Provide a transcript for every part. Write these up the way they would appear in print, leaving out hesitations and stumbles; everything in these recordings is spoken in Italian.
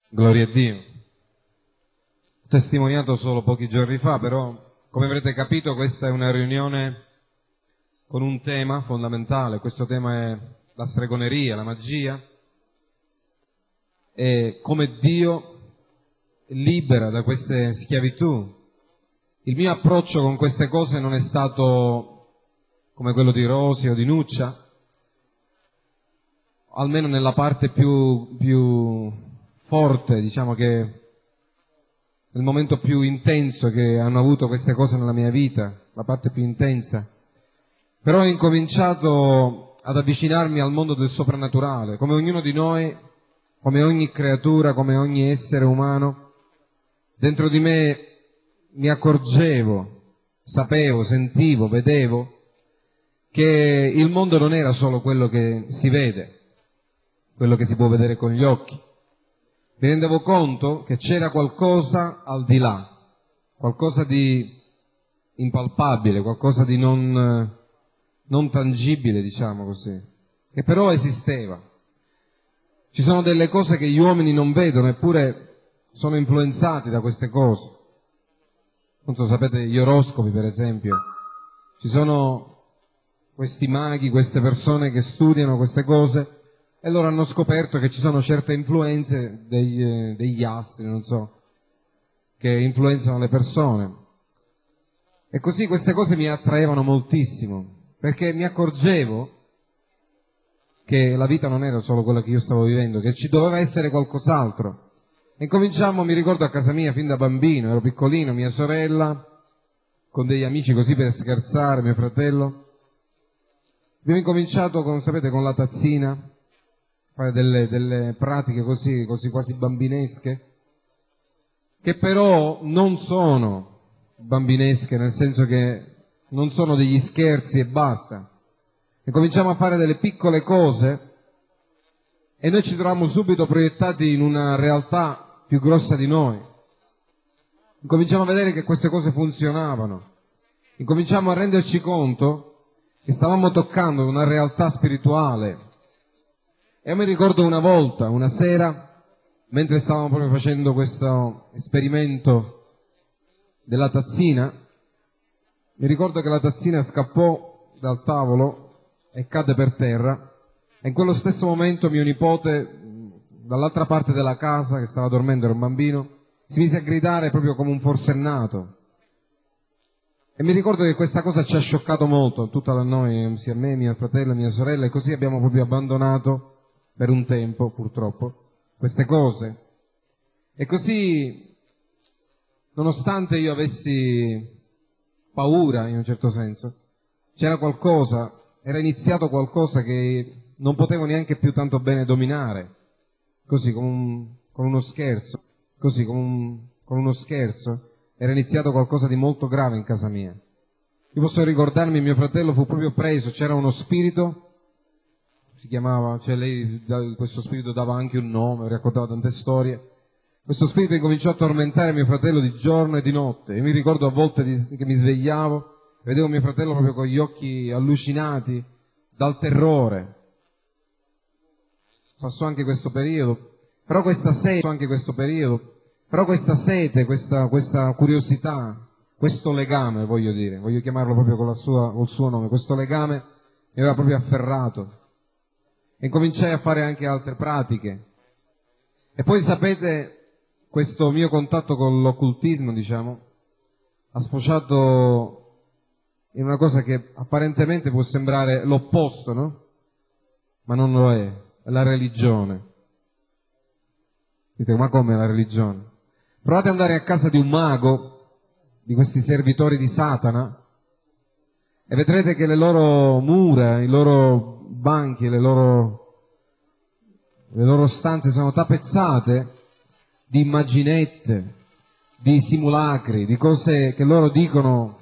Gloria a Dio. Ho testimoniato solo pochi giorni fa, però, come avrete capito, questa è una riunione con un tema fondamentale. Questo tema è la stregoneria, la magia, e come Dio libera da queste schiavitù. Il mio approccio con queste cose non è stato come quello di Rosy o di Nuccia, almeno nella parte più forte, diciamo che nel momento più intenso che hanno avuto queste cose nella mia vita, la parte più intensa. Però ho incominciato ad avvicinarmi al mondo del soprannaturale, come ognuno di noi, come ogni creatura, come ogni essere umano. Dentro di me mi accorgevo, sapevo, sentivo, vedevo che il mondo non era solo quello che si vede, quello che si può vedere con gli occhi. Mi rendevo conto che c'era qualcosa al di là, qualcosa di impalpabile, qualcosa di non tangibile, diciamo così, che però esisteva. Ci sono delle cose che gli uomini non vedono, eppure sono influenzati da queste cose. Non so, sapete, gli oroscopi, per esempio. Ci sono questi maghi, queste persone che studiano queste cose, e loro hanno scoperto che ci sono certe influenze degli astri, non so, che influenzano le persone. E così queste cose mi attraevano moltissimo, perché mi accorgevo che la vita non era solo quella che io stavo vivendo, che ci doveva essere qualcos'altro. E cominciamo, mi ricordo a casa mia, fin da bambino, ero piccolino, mia sorella, con degli amici così per scherzare, mio fratello. Abbiamo incominciato, sapete, con la tazzina, fare delle pratiche così quasi bambinesche, che però non sono bambinesche, nel senso che non sono degli scherzi e basta. E cominciamo a fare delle piccole cose e noi ci troviamo subito proiettati in una realtà più grossa di noi. Incominciamo a vedere che queste cose funzionavano. Incominciamo a renderci conto che stavamo toccando una realtà spirituale. E io mi ricordo una volta, una sera, mentre stavamo proprio facendo questo esperimento della tazzina, mi ricordo che la tazzina scappò dal tavolo e cadde per terra, e in quello stesso momento mio nipote, dall'altra parte della casa, che stava dormendo, era un bambino, si mise a gridare proprio come un forsennato. E mi ricordo che questa cosa ci ha scioccato molto, tutta noi, sia me, mio fratello, mia sorella, e così abbiamo proprio abbandonato per un tempo, purtroppo, queste cose. E così, nonostante io avessi paura, in un certo senso, c'era qualcosa, era iniziato qualcosa che non potevo neanche più tanto bene dominare, così con uno scherzo, così con uno scherzo, era iniziato qualcosa di molto grave in casa mia. Io posso ricordarmi, mio fratello fu proprio preso, c'era uno spirito, si chiamava, cioè questo spirito dava anche un nome, raccontava tante storie. Questo spirito incominciò a tormentare mio fratello di giorno e di notte. Io mi ricordo a volte che mi svegliavo, vedevo mio fratello proprio con gli occhi allucinati dal terrore. Passò anche questo periodo, però questa sete, questa curiosità, questo legame, voglio chiamarlo proprio col suo nome, questo legame mi aveva proprio afferrato. E cominciai a fare anche altre pratiche. E poi sapete, questo mio contatto con l'occultismo, diciamo, ha sfociato in una cosa che apparentemente può sembrare l'opposto, no? Ma non lo è la religione. Dite, ma come la religione? Provate ad andare a casa di un mago, di questi servitori di Satana, e vedrete che le loro mura, i loro banchi, le loro stanze sono tappezzate di immaginette, di simulacri, di cose che loro dicono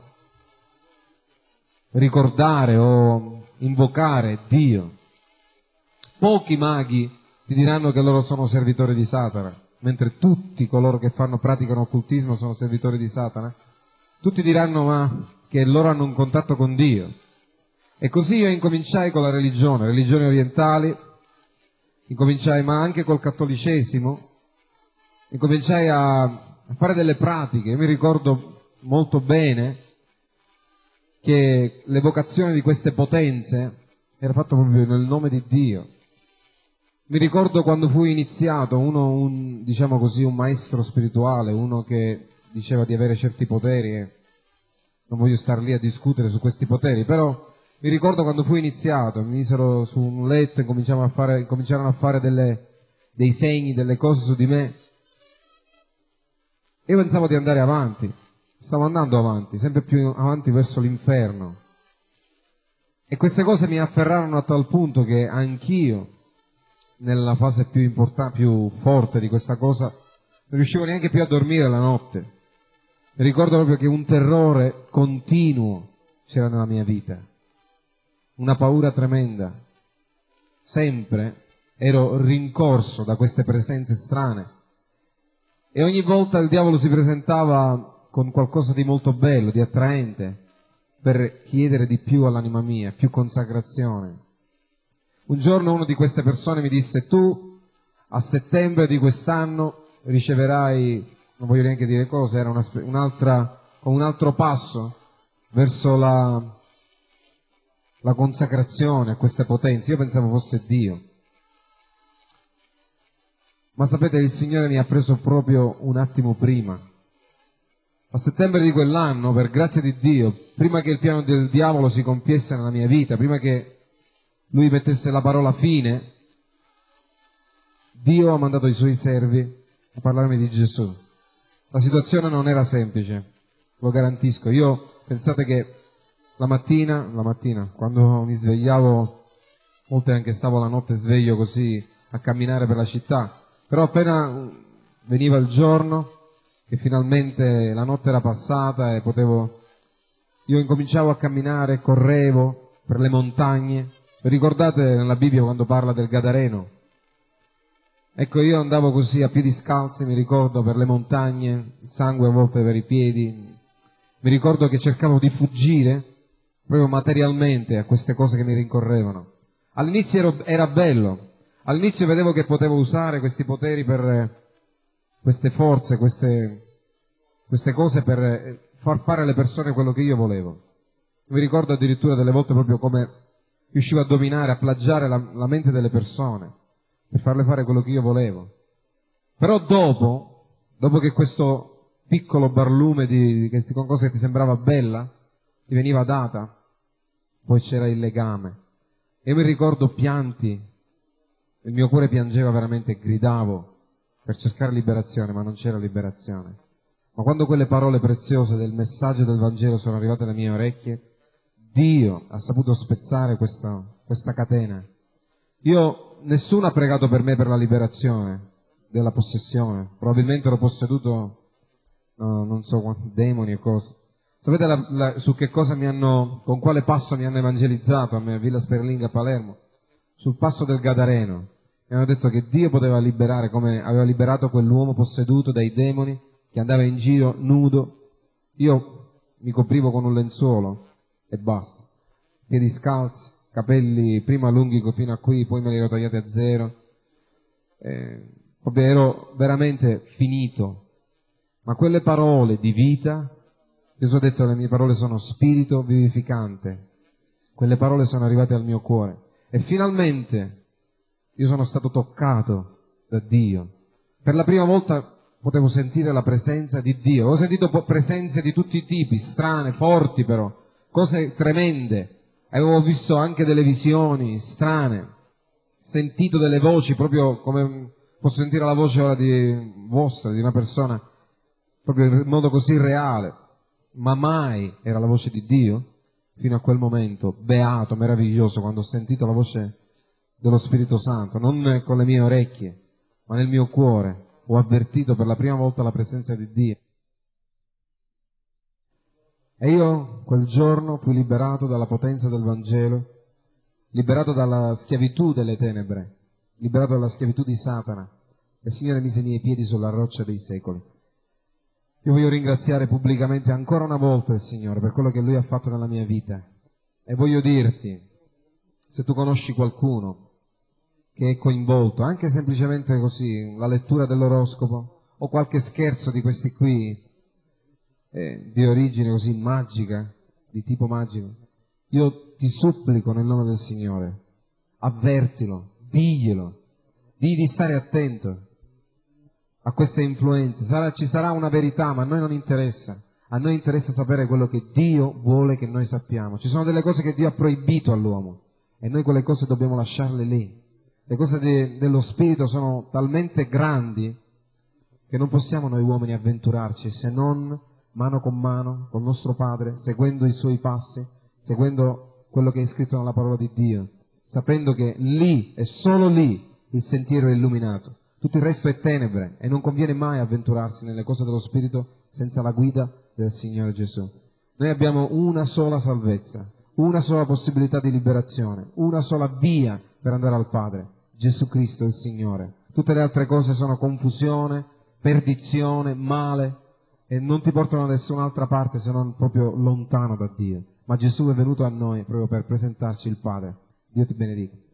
ricordare o invocare Dio. Pochi maghi ti diranno che loro sono servitori di Satana, mentre tutti coloro che praticano occultismo sono servitori di Satana. Tutti diranno che loro hanno un contatto con Dio. E così io incominciai con la religioni orientali, incominciai ma anche col cattolicesimo, e cominciai a fare delle pratiche. Io mi ricordo molto bene che l'evocazione di queste potenze era fatta proprio nel nome di Dio. Mi ricordo quando fui iniziato, diciamo così, un maestro spirituale, uno che diceva di avere certi poteri, e non voglio star lì a discutere su questi poteri, però mi ricordo quando fui iniziato, mi misero su un letto e cominciarono a fare dei segni, delle cose su di me. Io pensavo di andare avanti, stavo andando avanti, sempre più avanti verso l'inferno. E queste cose mi afferrarono a tal punto che anch'io, nella fase più importante, più forte di questa cosa, non riuscivo neanche più a dormire la notte. Mi ricordo proprio che un terrore continuo c'era nella mia vita, una paura tremenda. Sempre ero rincorso da queste presenze strane e ogni volta il diavolo si presentava con qualcosa di molto bello, di attraente, per chiedere di più all'anima mia, più consacrazione. Un giorno una di queste persone mi disse: tu a settembre di quest'anno riceverai, non voglio neanche dire cosa, era un altro passo verso la consacrazione a queste potenze. Io pensavo fosse Dio. Ma sapete, il Signore mi ha preso proprio un attimo prima. A settembre di quell'anno, per grazia di Dio, prima che il piano del diavolo si compiesse nella mia vita, prima che lui mettesse la parola fine, Dio ha mandato i suoi servi a parlarmi di Gesù. La situazione non era semplice, lo garantisco. Io, pensate che la mattina, quando mi svegliavo, molte anche stavo la notte sveglio così a camminare per la città, però appena veniva il giorno, che finalmente la notte era passata e io incominciavo a camminare, correvo per le montagne. Ricordate nella Bibbia quando parla del Gadareno? Ecco, io andavo così a piedi scalzi, mi ricordo, per le montagne, il sangue a volte per i piedi. Mi ricordo che cercavo di fuggire proprio materialmente a queste cose che mi rincorrevano. All'inizio era bello, all'inizio vedevo che potevo usare questi poteri per queste forze, queste cose per far fare alle persone quello che io volevo. Mi ricordo addirittura delle volte proprio come riuscivo a dominare, a plagiare la mente delle persone per farle fare quello che io volevo. Però dopo che questo piccolo barlume di cosa che ti sembrava bella ti veniva data, poi c'era il legame. E io mi ricordo pianti, il mio cuore piangeva veramente e gridavo per cercare liberazione, ma non c'era liberazione. Ma quando quelle parole preziose del messaggio del Vangelo sono arrivate alle mie orecchie, Dio ha saputo spezzare questa catena. Nessuno ha pregato per me per la liberazione della possessione. Probabilmente ero posseduto, non so quanti demoni e cose. Sapete su che cosa con quale passo mi hanno evangelizzato a me a Villa Sperlinga a Palermo? Sul passo del Gadareno. Mi hanno detto che Dio poteva liberare come aveva liberato quell'uomo posseduto dai demoni che andava in giro nudo. Io mi coprivo con un lenzuolo e basta. Piedi scalzi, capelli prima lunghi fino a qui, poi me li ero tagliati a zero. Ero veramente finito. Ma quelle parole di vita, Gesù ha detto che le mie parole sono spirito vivificante. Quelle parole sono arrivate al mio cuore. E finalmente io sono stato toccato da Dio. Per la prima volta potevo sentire la presenza di Dio. Ho sentito presenze di tutti i tipi, strane, forti però, cose tremende. Avevo visto anche delle visioni strane, sentito delle voci, proprio come posso sentire la voce ora di una persona, proprio in modo così reale. Ma mai era la voce di Dio, fino a quel momento, beato, meraviglioso, quando ho sentito la voce dello Spirito Santo, non con le mie orecchie, ma nel mio cuore, ho avvertito per la prima volta la presenza di Dio. E io quel giorno fui liberato dalla potenza del Vangelo, liberato dalla schiavitù delle tenebre, liberato dalla schiavitù di Satana. Il Signore mise i miei piedi sulla roccia dei secoli. Io voglio ringraziare pubblicamente ancora una volta il Signore per quello che Lui ha fatto nella mia vita. E voglio dirti, se tu conosci qualcuno che è coinvolto, anche semplicemente così, la lettura dell'oroscopo, o qualche scherzo di questi qui, di origine così magica, di tipo magico, io ti supplico nel nome del Signore, avvertilo, diglielo, digli di stare attento a queste influenze. Ci sarà una verità, ma a noi non interessa. A noi interessa sapere quello che Dio vuole che noi sappiamo. Ci sono delle cose che Dio ha proibito all'uomo e noi quelle cose dobbiamo lasciarle lì. Le cose dello Spirito sono talmente grandi che non possiamo noi uomini avventurarci se non mano con mano col nostro Padre, seguendo i Suoi passi, seguendo quello che è scritto nella parola di Dio, sapendo che lì e solo lì il sentiero è illuminato. Tutto il resto è tenebre e non conviene mai avventurarsi nelle cose dello Spirito senza la guida del Signore Gesù. Noi abbiamo una sola salvezza, una sola possibilità di liberazione, una sola via per andare al Padre, Gesù Cristo il Signore. Tutte le altre cose sono confusione, perdizione, male e non ti portano da nessun'altra parte se non proprio lontano da Dio. Ma Gesù è venuto a noi proprio per presentarci il Padre. Dio ti benedica.